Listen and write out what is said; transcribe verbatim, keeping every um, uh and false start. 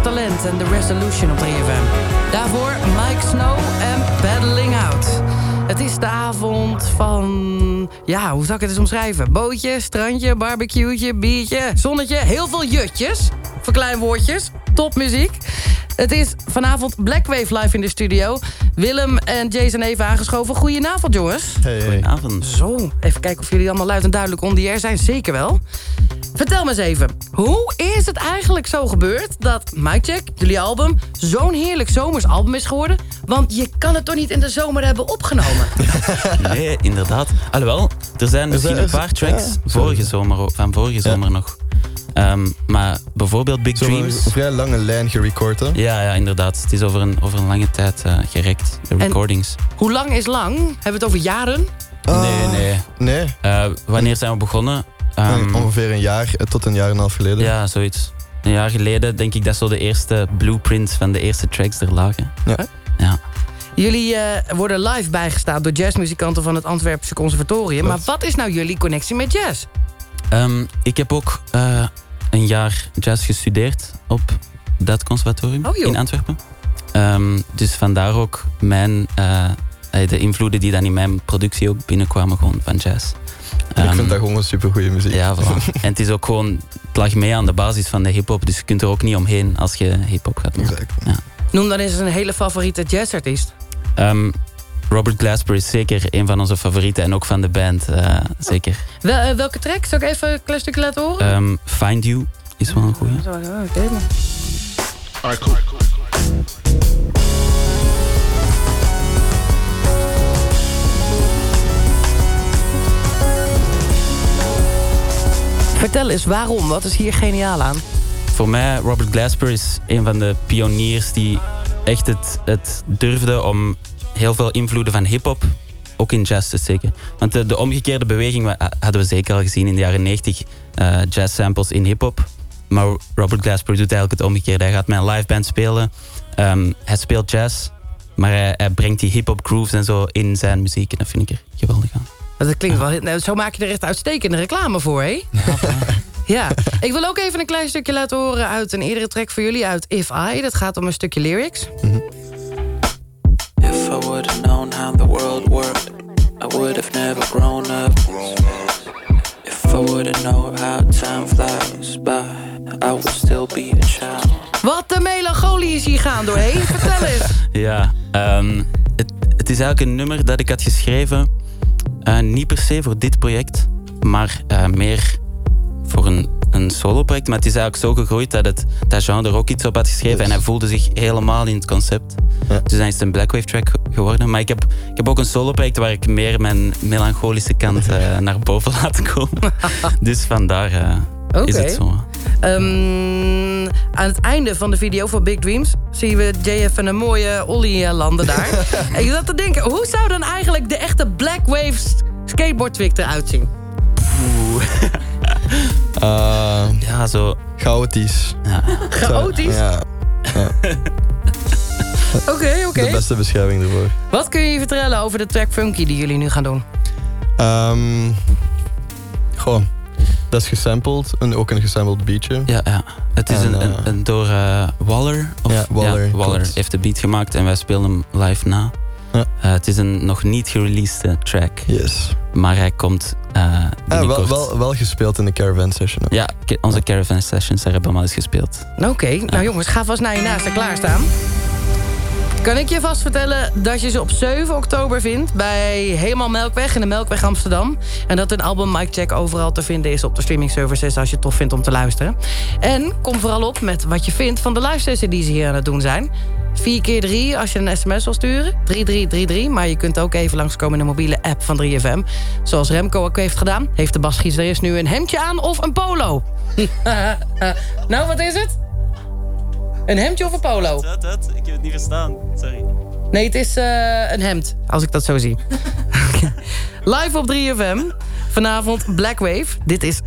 Talent en The Resolution op drie F M. Daarvoor Mike Snow en Paddling Out. Het is de avond van... Ja, hoe zou ik het eens omschrijven? Bootje, strandje, barbecue'tje, biertje, zonnetje. Heel veel jutjes. Verkleinwoordjes. Topmuziek. Het is vanavond Blackwave live in de studio. Willem en Jason even aangeschoven. Goedenavond, jongens. Hey. Goedenavond. Zo, even kijken of jullie allemaal luid en duidelijk on the air zijn. Zeker wel. Vertel me eens even. Hoe is het eigenlijk zo gebeurd dat Mic Check, jullie album, zo'n heerlijk zomers album is geworden? Want je kan het toch niet in de zomer hebben opgenomen? Nee, inderdaad. Alhoewel, er zijn misschien een paar tracks ja, vorige zomer, van vorige zomer ja. nog. Um, maar bijvoorbeeld Big Zo'n Dreams... een vrij lange lijn gerecord, hè? Ja, ja, inderdaad. Het is over een, over een lange tijd uh, gerekt, de recordings. En hoe lang is lang? Hebben we het over jaren? Uh, nee, nee. Nee? Uh, wanneer zijn we begonnen? Um, Ongeveer een jaar tot een jaar en een half geleden. Ja, zoiets. Een jaar geleden denk ik dat zo de eerste blueprints van de eerste tracks er lagen. Ja. ja. Jullie uh, worden live bijgestaan door jazzmuzikanten van het Antwerpse Conservatorium. Wat? Maar wat is nou jullie connectie met jazz? Um, ik heb ook uh, een jaar jazz gestudeerd op dat conservatorium oh, in Antwerpen. Um, dus vandaar ook mijn, uh, de invloeden die dan in mijn productie ook binnenkwamen gewoon van jazz. Um, ik vind um, dat gewoon super goede muziek. Ja, voilà. En het is ook gewoon, het lag mee aan de basis van de hip-hop, dus je kunt er ook niet omheen als je hip-hop gaat maken. Exact. Ja. Noem dan eens een hele favoriete jazzartiest. Um, Robert Glasper is zeker een van onze favorieten en ook van de band, uh, zeker. Wel, uh, welke track? Zal ik even een klein stukje laten horen? Um, Find You is wel een goeie. Zo, oké, okay, maar. Alright, cool. Vertel eens, waarom? Wat is hier geniaal aan? Voor mij, Robert Glasper is een van de pioniers die echt het, het durfde om heel veel invloeden van hip-hop ook in jazz te steken. Want de, de omgekeerde beweging hadden we zeker al gezien in de jaren negentig. Uh, jazz samples in hip-hop. Maar Robert Glasper doet eigenlijk het omgekeerde. Hij gaat met een live band spelen. Um, hij speelt jazz. Maar hij, hij brengt die hip-hop grooves en zo in zijn muziek. En dat vind ik er geweldig aan. Dat klinkt wel, nou, zo maak je er echt uitstekende reclame voor, hè? Ja, ja, ik wil ook even een klein stukje laten horen uit een eerdere track voor jullie, uit If I. Dat gaat om een stukje lyrics. Mm-hmm. If I would have known how the world worked, I would have never grown up. If I would have known how time flies by, I would still be a child. Wat de melancholie is hier gaan doorheen, vertel eens. Ja, um, het, het is eigenlijk een nummer dat ik had geschreven. Uh, niet per se voor dit project, maar uh, meer voor een, een solo-project. Maar het is eigenlijk zo gegroeid dat, het, dat Jean er ook iets op had geschreven. Yes. En hij voelde zich helemaal in het concept. Ja. Dus dan is het een Blackwave-track geworden. Maar ik heb, ik heb ook een solo-project waar ik meer mijn melancholische kant uh, naar boven laat komen. Dus vandaar uh, okay. is het zo. Um, aan het einde van de video voor Big Dreams zien we J F en een mooie Ollie landen daar. En je zat te denken, hoe zou dan eigenlijk de echte Blackwave skateboard trick eruit zien? Oeh. uh, ja, zo... Chaotisch. Ja. Chaotisch? Ja. ja. Oké, oké. Okay. De beste beschrijving ervoor. Wat kun je je vertellen over de track Funky die jullie nu gaan doen? Um, goh, dat is gesampled. En ook een gesampled beatje. Ja, ja. Het is en, een, een, een door uh, Waller. Of, ja, Waller. Ja, Waller heeft de beat gemaakt en wij spelen hem live na. Ja. Uh, het is een nog niet gereleased uh, track. Yes. Maar hij komt uh, ja, wel, wel, wel gespeeld in de Caravan Session. Ook. Ja, onze Caravan Sessions, daar hebben we al eens gespeeld. Oké, okay. nou jongens, ga vast naar je naast en klaarstaan. Kan ik je vast vertellen dat je ze op zeven oktober vindt bij Helemaal Melkweg in de Melkweg Amsterdam. En dat een album Mic Check overal te vinden is op de streaming services als je het tof vindt om te luisteren. En kom vooral op met wat je vindt van de live sessie die ze hier aan het doen zijn. vier keer drie als je een sms wil sturen. drie drie drie drie. Maar je kunt ook even langskomen in de mobiele app van drie F M. Zoals Remco ook heeft gedaan. Heeft de basgitarist nu een hemdje aan of een polo? Nou, wat is het? Een hemdje of een polo? Wat, wat? Ik heb het niet verstaan. Sorry. Nee, het is uh, een hemd, als ik dat zo zie. Live op drie F M. Vanavond Blackwave. Dit is